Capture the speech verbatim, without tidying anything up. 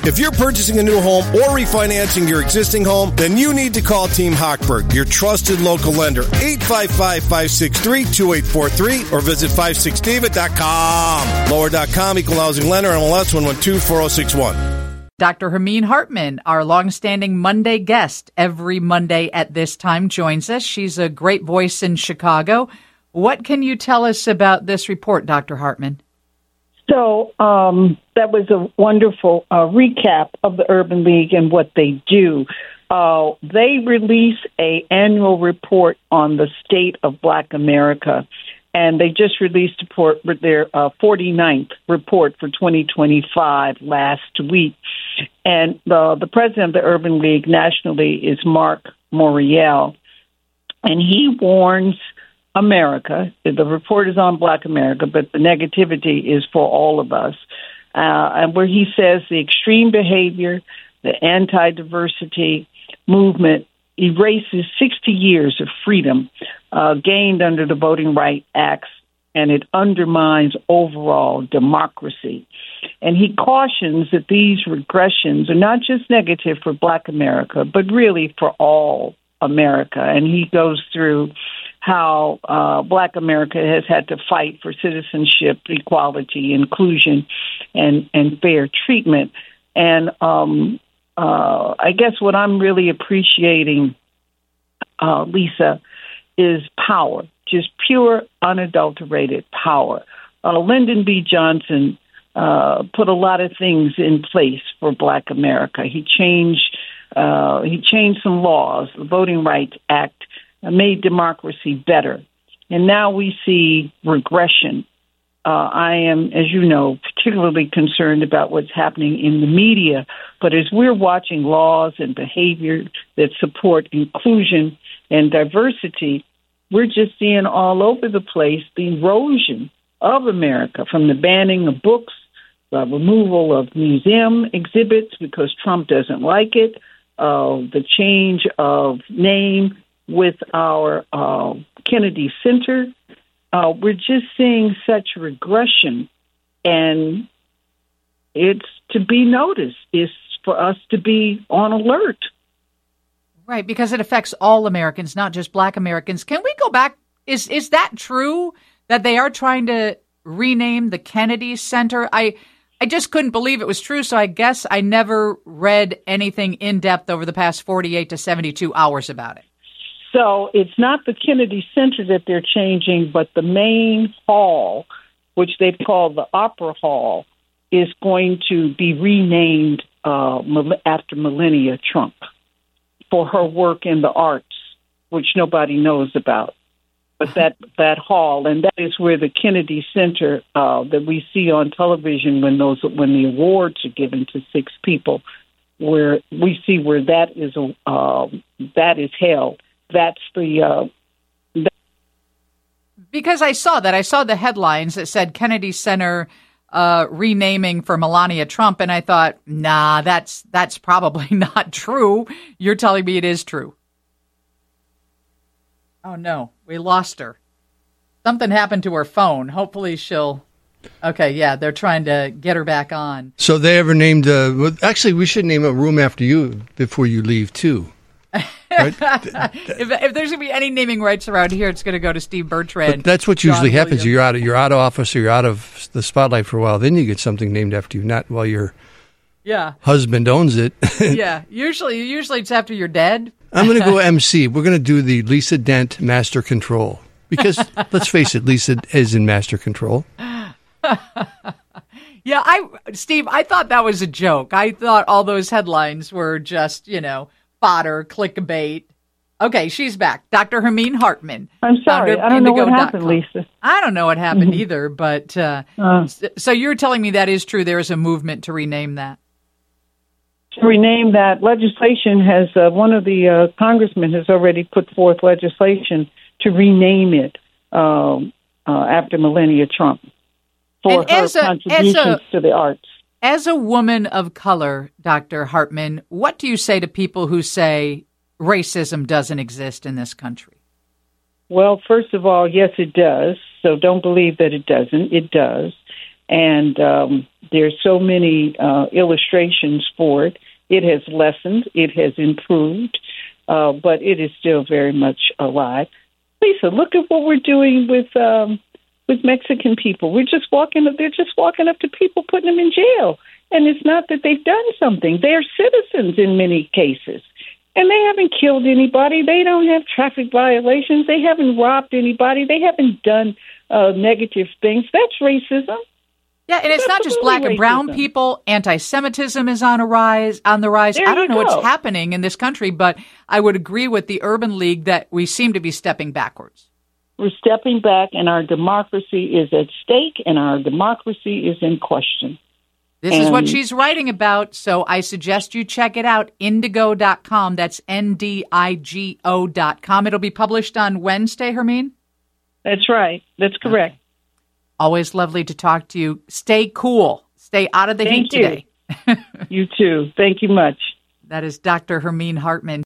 If you're purchasing a new home or refinancing your existing home, then you need to call Team Hochberg, your trusted local lender. eight five five, five six three, two eight four three or visit five six david dot com. Lower dot com, equal housing lender, M L S one one two four zero six one. Doctor Hermine Hartman, our longstanding Monday guest, every Monday at this time joins us. She's a great voice in Chicago. What can you tell us about this report, Doctor Hartman? So um, that was a wonderful uh, recap of the Urban League and what they do. Uh, they release a annual report on the state of Black America, and they just released report, their uh, forty-ninth report for twenty twenty-five last week. And the, the president of the Urban League nationally is Mark Morial, and he warns America. The report is on Black America, but the negativity is for all of us. Uh, and where he says the extreme behavior, the anti-diversity movement erases sixty years of freedom uh, gained under the Voting Rights Act, and it undermines overall democracy. And he cautions that these regressions are not just negative for Black America, but really for all America. And he goes through how uh, Black America has had to fight for citizenship, equality, inclusion, and, and fair treatment. And um, uh, I guess what I'm really appreciating, uh, Lisa, is power, just pure, unadulterated power. Uh, Lyndon B. Johnson uh, put a lot of things in place for Black America. He changed, uh, he changed some laws, the Voting Rights Act, made democracy better. And now we see regression. Uh, I am, as you know, particularly concerned about what's happening in the media. But as we're watching laws and behavior that support inclusion and diversity, we're just seeing all over the place the erosion of America, from the banning of books, the removal of museum exhibits because Trump doesn't like it, uh, the change of name with our uh, Kennedy Center. Uh, we're just seeing such regression, and it's to be noticed. It's for us to be on alert. Right, because it affects all Americans, not just Black Americans. Can we go back? Is is that true that they are trying to rename the Kennedy Center? I I just couldn't believe it was true, so I guess I never read anything in depth over the past forty-eight to seventy-two hours about it. So it's not the Kennedy Center that they're changing, but the main hall, which they've called the Opera Hall, is going to be renamed uh, after Melania Trump for her work in the arts, which nobody knows about. But that, that hall, and that is where the Kennedy Center uh, that we see on television when those when the awards are given to six people, where we see where that is uh, that is held. That's the... Uh, that- because I saw that. I saw the headlines that said Kennedy Center uh, renaming for Melania Trump, and I thought, nah, that's that's probably not true. You're telling me it is true. Oh, no. We lost her. Something happened to her phone. Hopefully she'll... Okay, yeah, they're trying to get her back on. So they ever named... Uh, well, actually, we should name a room after you before you leave, too. Right? if, if there's going to be any naming rights around here, it's going to go to Steve Bertrand. But that's what usually John happens. Williams. You're out of you're out of office or you're out of the spotlight for a while. Then you get something named after you, not while your yeah. husband owns it. yeah, usually usually it's after you're dead. I'm going to go M C. We're going to do the Lisa Dent Master Control. Because, let's face it, Lisa is in Master Control. yeah, I Steve, I thought that was a joke. I thought all those headlines were just, you know, fodder, clickbait. Okay, she's back. Doctor Hermine Hartman. I'm sorry. I don't know what happened, Lisa. I don't know what happened mm-hmm. either, but uh, uh, so you're telling me that is true. There is a movement to rename that. To rename that, legislation has, uh, one of the uh, congressmen has already put forth legislation to rename it um, uh, after Melania Trump for and her as a, contributions as a, to the arts. As a woman of color, Doctor Hartman, what do you say to people who say racism doesn't exist in this country? Well, first of all, yes, it does. So don't believe that it doesn't. It does. And um, there's so many uh, illustrations for it. It has lessened. It has improved, uh, but it is still very much alive. Lisa, look at what we're doing with um, with Mexican people. We're just walking. They're just walking up to people, putting them in jail, and it's not that they've done something. They're citizens in many cases, and they haven't killed anybody. They don't have traffic violations. They haven't robbed anybody. They haven't done uh, negative things. That's racism. Yeah, and it's not just black and brown people. Anti-Semitism is on a rise, on the rise. There I don't know go. what's happening in this country, but I would agree with the Urban League that we seem to be stepping backwards. We're stepping back, and our democracy is at stake, and our democracy is in question. This and, is what she's writing about, so I suggest you check it out, indigo dot com. That's N D I G O dot com. It'll be published on Wednesday, Hermine? That's right. That's correct. Okay. Always lovely to talk to you. Stay cool. Stay out of the Thank heat you. today. You too. Thank you much. That is Doctor Hermine Hartman.